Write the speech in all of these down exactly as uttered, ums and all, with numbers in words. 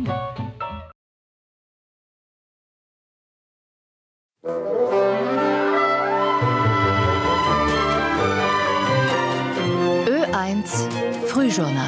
Ö eins Frühjournal.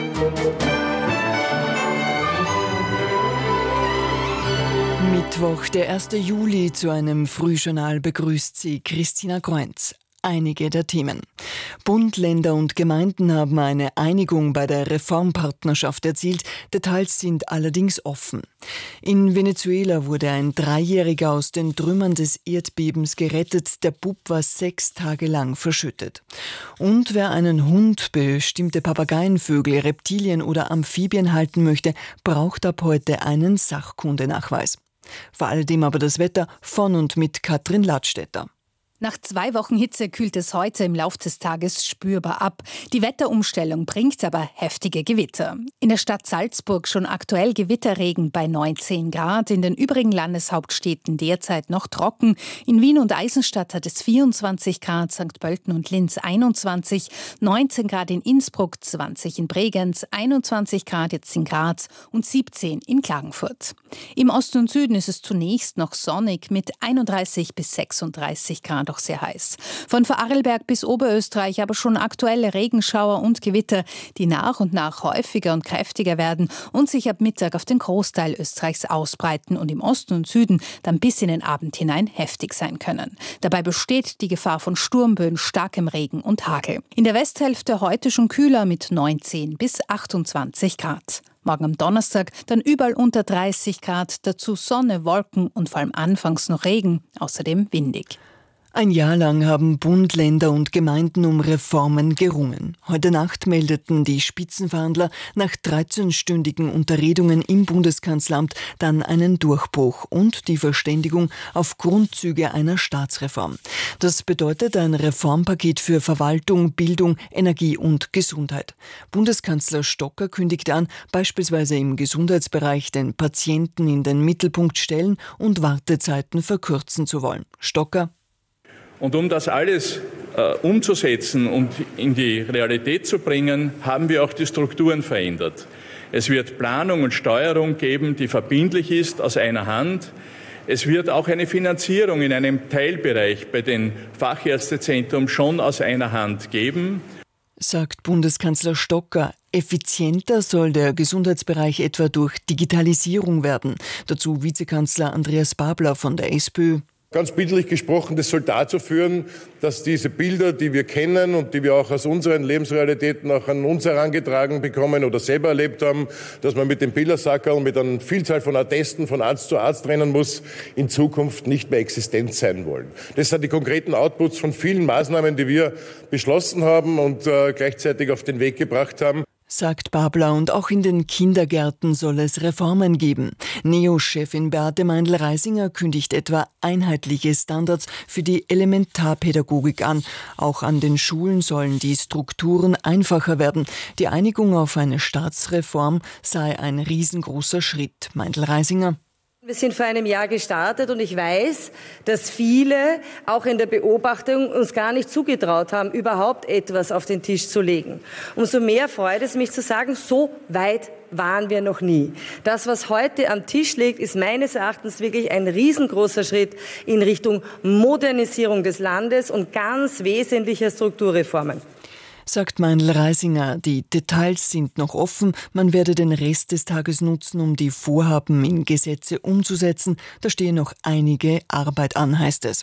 Mittwoch, der erste Juli, zu einem Frühjournal begrüßt Sie Christina Groenz. Einige der Themen. Bund, Länder und Gemeinden haben eine Einigung bei der Reformpartnerschaft erzielt. Details sind allerdings offen. In Venezuela wurde ein Dreijähriger aus den Trümmern des Erdbebens gerettet. Der Bub war sechs Tage lang verschüttet. Und wer einen Hund, bestimmte Papageienvögel, Reptilien oder Amphibien halten möchte, braucht ab heute einen Sachkundenachweis. Vor alledem aber das Wetter von und mit Katrin Ladstätter. Nach zwei Wochen Hitze kühlt es heute im Lauf des Tages spürbar ab. Die Wetterumstellung bringt aber heftige Gewitter. In der Stadt Salzburg schon aktuell Gewitterregen bei neunzehn Grad. In den übrigen Landeshauptstädten derzeit noch trocken. In Wien und Eisenstadt hat es vierundzwanzig Grad, Sankt Pölten und Linz einundzwanzig, neunzehn Grad in Innsbruck, zwanzig in Bregenz, einundzwanzig Grad jetzt in Graz und siebzehn in Klagenfurt. Im Osten und Süden ist es zunächst noch sonnig mit einunddreißig bis sechsunddreißig Grad. Doch sehr heiß. Von Vorarlberg bis Oberösterreich aber schon aktuelle Regenschauer und Gewitter, die nach und nach häufiger und kräftiger werden und sich ab Mittag auf den Großteil Österreichs ausbreiten und im Osten und Süden dann bis in den Abend hinein heftig sein können. Dabei besteht die Gefahr von Sturmböen, starkem Regen und Hagel. In der Westhälfte heute schon kühler mit neunzehn bis achtundzwanzig Grad. Morgen am Donnerstag dann überall unter dreißig Grad, dazu Sonne, Wolken und vor allem anfangs noch Regen, außerdem windig. Ein Jahr lang haben Bund, Länder und Gemeinden um Reformen gerungen. Heute Nacht meldeten die Spitzenverhandler nach dreizehnstündigen Unterredungen im Bundeskanzleramt dann einen Durchbruch und die Verständigung auf Grundzüge einer Staatsreform. Das bedeutet ein Reformpaket für Verwaltung, Bildung, Energie und Gesundheit. Bundeskanzler Stocker kündigte an, beispielsweise im Gesundheitsbereich den Patienten in den Mittelpunkt stellen und Wartezeiten verkürzen zu wollen. Stocker: Und um das alles äh, umzusetzen und in die Realität zu bringen, haben wir auch die Strukturen verändert. Es wird Planung und Steuerung geben, die verbindlich ist, aus einer Hand. Es wird auch eine Finanzierung in einem Teilbereich bei den Fachärztezentren schon aus einer Hand geben, sagt Bundeskanzler Stocker. Effizienter soll der Gesundheitsbereich etwa durch Digitalisierung werden. Dazu Vizekanzler Andreas Babler von der SPÖ. Ganz bildlich gesprochen, das soll dazu führen, dass diese Bilder, die wir kennen und die wir auch aus unseren Lebensrealitäten auch an uns herangetragen bekommen oder selber erlebt haben, dass man mit dem Bildersackerl mit einer Vielzahl von Attesten von Arzt zu Arzt rennen muss, in Zukunft nicht mehr existent sein wollen. Das sind die konkreten Outputs von vielen Maßnahmen, die wir beschlossen haben und äh, gleichzeitig auf den Weg gebracht haben, sagt Babler, und auch in den Kindergärten soll es Reformen geben. Neo-Chefin Beate Meindl-Reisinger kündigt etwa einheitliche Standards für die Elementarpädagogik an. Auch an den Schulen sollen die Strukturen einfacher werden. Die Einigung auf eine Staatsreform sei ein riesengroßer Schritt. Meindl-Reisinger: Wir sind vor einem Jahr gestartet und ich weiß, dass viele auch in der Beobachtung uns gar nicht zugetraut haben, überhaupt etwas auf den Tisch zu legen. Umso mehr freut es mich zu sagen, so weit waren wir noch nie. Das, was heute am Tisch liegt, ist meines Erachtens wirklich ein riesengroßer Schritt in Richtung Modernisierung des Landes und ganz wesentlicher Strukturreformen. Sagt Meindl-Reisinger, die Details sind noch offen. Man werde den Rest des Tages nutzen, um die Vorhaben in Gesetze umzusetzen. Da stehe noch einige Arbeit an, heißt es.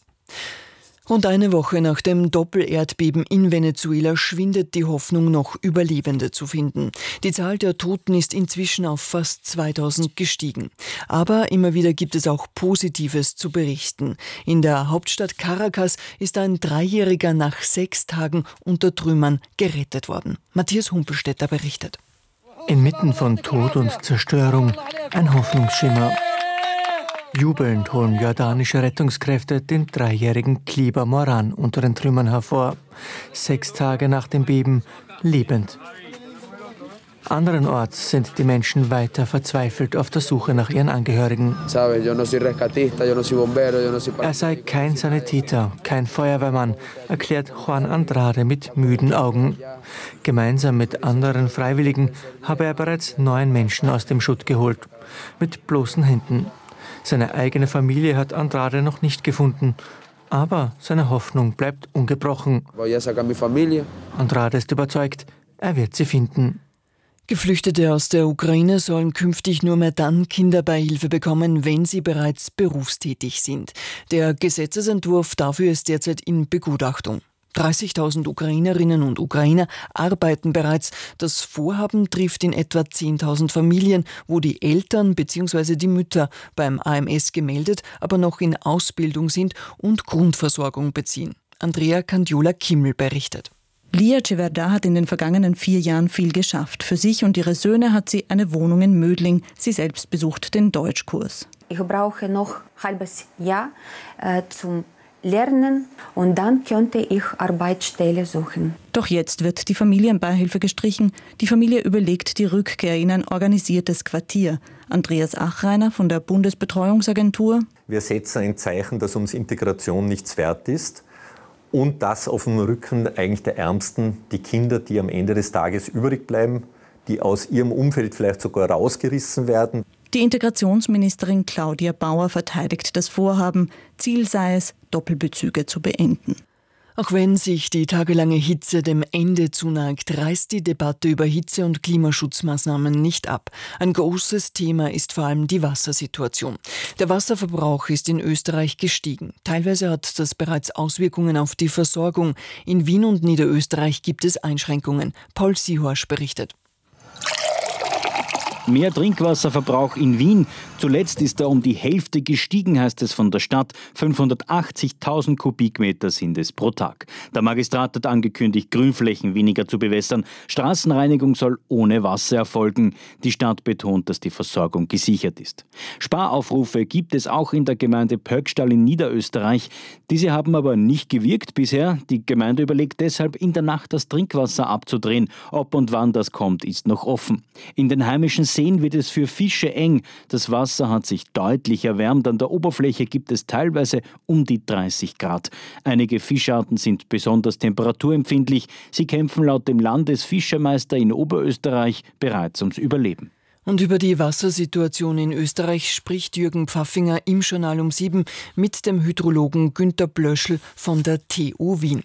Rund eine Woche nach dem Doppelerdbeben in Venezuela schwindet die Hoffnung, noch Überlebende zu finden. Die Zahl der Toten ist inzwischen auf fast zweitausend gestiegen. Aber immer wieder gibt es auch Positives zu berichten. In der Hauptstadt Caracas ist ein Dreijähriger nach sechs Tagen unter Trümmern gerettet worden. Matthias Humpelstädter berichtet. Inmitten von Tod und Zerstörung ein Hoffnungsschimmer. Jubelnd holen jordanische Rettungskräfte den dreijährigen Kliber Moran unter den Trümmern hervor. Sechs Tage nach dem Beben lebend. Anderenorts sind die Menschen weiter verzweifelt auf der Suche nach ihren Angehörigen. Er sei kein Sanitäter, kein Feuerwehrmann, erklärt Juan Andrade mit müden Augen. Gemeinsam mit anderen Freiwilligen habe er bereits neun Menschen aus dem Schutt geholt, mit bloßen Händen. Seine eigene Familie hat Andrade noch nicht gefunden. Aber seine Hoffnung bleibt ungebrochen. Andrade ist überzeugt, er wird sie finden. Geflüchtete aus der Ukraine sollen künftig nur mehr dann Kinderbeihilfe bekommen, wenn sie bereits berufstätig sind. Der Gesetzesentwurf dafür ist derzeit in Begutachtung. dreißigtausend Ukrainerinnen und Ukrainer arbeiten bereits. Das Vorhaben trifft in etwa zehntausend Familien, wo die Eltern bzw. die Mütter beim A M S gemeldet, aber noch in Ausbildung sind und Grundversorgung beziehen. Andrea Candiola-Kimmel berichtet. Lia Ceverda hat in den vergangenen vier Jahren viel geschafft. Für sich und ihre Söhne hat sie eine Wohnung in Mödling. Sie selbst besucht den Deutschkurs. Ich brauche noch ein halbes Jahr äh, zum Lernen und dann könnte ich Arbeitsstelle suchen. Doch jetzt wird die Familienbeihilfe gestrichen. Die Familie überlegt die Rückkehr in ein organisiertes Quartier. Andreas Achreiner von der Bundesbetreuungsagentur. Wir setzen ein Zeichen, dass uns Integration nichts wert ist. Und das auf dem Rücken eigentlich der Ärmsten, die Kinder, die am Ende des Tages übrig bleiben, die aus ihrem Umfeld vielleicht sogar rausgerissen werden. Die Integrationsministerin Claudia Bauer verteidigt das Vorhaben. Ziel sei es, Doppelbezüge zu beenden. Auch wenn sich die tagelange Hitze dem Ende zuneigt, reißt die Debatte über Hitze- und Klimaschutzmaßnahmen nicht ab. Ein großes Thema ist vor allem die Wassersituation. Der Wasserverbrauch ist in Österreich gestiegen. Teilweise hat das bereits Auswirkungen auf die Versorgung. In Wien und Niederösterreich gibt es Einschränkungen. Paul Sihorsch berichtet. Mehr Trinkwasserverbrauch in Wien. Zuletzt ist er um die Hälfte gestiegen, heißt es von der Stadt. fünfhundertachtzigtausend Kubikmeter sind es pro Tag. Der Magistrat hat angekündigt, Grünflächen weniger zu bewässern. Straßenreinigung soll ohne Wasser erfolgen. Die Stadt betont, dass die Versorgung gesichert ist. Sparaufrufe gibt es auch in der Gemeinde Pöckstall in Niederösterreich. Diese haben aber nicht gewirkt bisher. Die Gemeinde überlegt deshalb, in der Nacht das Trinkwasser abzudrehen. Ob und wann das kommt, ist noch offen. In den heimischen Seen wird es für Fische eng. Das Wasser hat sich deutlich erwärmt. An der Oberfläche gibt es teilweise um die dreißig Grad. Einige Fischarten sind besonders temperaturempfindlich. Sie kämpfen laut dem Landesfischermeister in Oberösterreich bereits ums Überleben. Und über die Wassersituation in Österreich spricht Jürgen Pfaffinger im Journal um sieben mit dem Hydrologen Günter Blöschl von der T U Wien.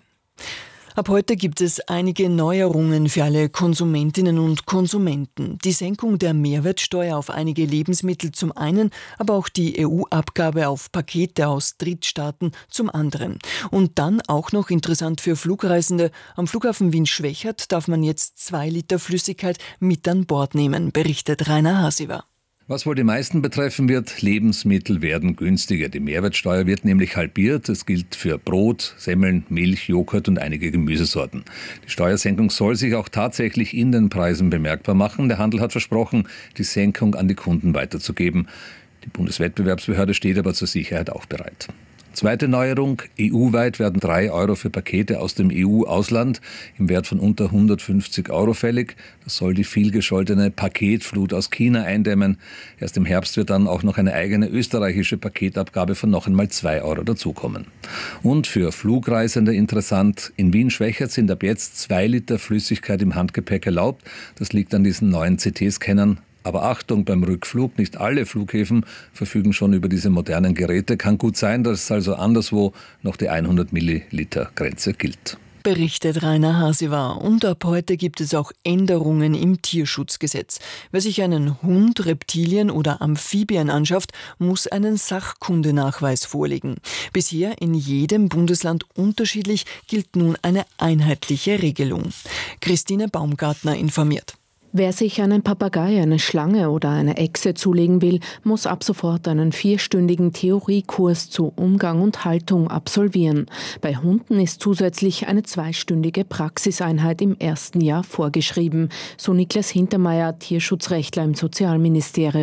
Ab heute gibt es einige Neuerungen für alle Konsumentinnen und Konsumenten. Die Senkung der Mehrwertsteuer auf einige Lebensmittel zum einen, aber auch die E U-Abgabe auf Pakete aus Drittstaaten zum anderen. Und dann auch noch interessant für Flugreisende. Am Flughafen Wien-Schwechat darf man jetzt zwei Liter Flüssigkeit mit an Bord nehmen, berichtet Rainer Hasiver. Was wohl die meisten betreffen wird, Lebensmittel werden günstiger. Die Mehrwertsteuer wird nämlich halbiert. Es gilt für Brot, Semmeln, Milch, Joghurt und einige Gemüsesorten. Die Steuersenkung soll sich auch tatsächlich in den Preisen bemerkbar machen. Der Handel hat versprochen, die Senkung an die Kunden weiterzugeben. Die Bundeswettbewerbsbehörde steht aber zur Sicherheit auch bereit. Zweite Neuerung, E U-weit werden drei Euro für Pakete aus dem E U-Ausland im Wert von unter hundertfünfzig Euro fällig. Das soll die vielgescholtene Paketflut aus China eindämmen. Erst im Herbst wird dann auch noch eine eigene österreichische Paketabgabe von noch einmal zwei Euro dazukommen. Und für Flugreisende interessant, in Wien-Schwechat sind ab jetzt zwei Liter Flüssigkeit im Handgepäck erlaubt. Das liegt an diesen neuen C T-Scannern. Aber Achtung beim Rückflug, nicht alle Flughäfen verfügen schon über diese modernen Geräte. Kann gut sein, dass also anderswo noch die hundert Milliliter Grenze gilt. Berichtet Rainer Hasiver. Und ab heute gibt es auch Änderungen im Tierschutzgesetz. Wer sich einen Hund, Reptilien oder Amphibien anschafft, muss einen Sachkundenachweis vorlegen. Bisher in jedem Bundesland unterschiedlich gilt nun eine einheitliche Regelung. Christine Baumgartner informiert. Wer sich einen Papagei, eine Schlange oder eine Echse zulegen will, muss ab sofort einen vierstündigen Theoriekurs zu Umgang und Haltung absolvieren. Bei Hunden ist zusätzlich eine zweistündige Praxiseinheit im ersten Jahr vorgeschrieben, so Niklas Hintermeier, Tierschutzrechtler im Sozialministerium.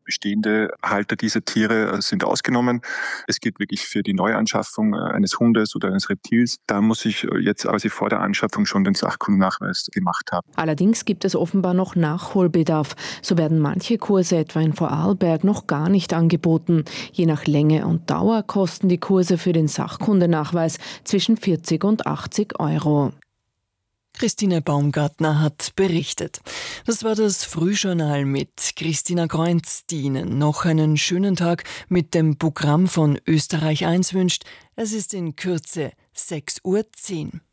Bestehende Halter dieser Tiere sind ausgenommen. Es geht wirklich für die Neuanschaffung eines Hundes oder eines Reptils. Da muss ich jetzt quasi vor der Anschaffung schon den Sachkundennachweis gemacht haben. Allerdings gibt es offenbar noch Nachholbedarf. So werden manche Kurse etwa in Vorarlberg noch gar nicht angeboten. Je nach Länge und Dauer kosten die Kurse für den Sachkundennachweis zwischen vierzig und achtzig Euro. Christine Baumgartner hat berichtet. Das war das Frühjournal mit Christina Kreunz, die Ihnen noch einen schönen Tag mit dem Programm von Österreich eins wünscht. Es ist in Kürze sechs Uhr zehn.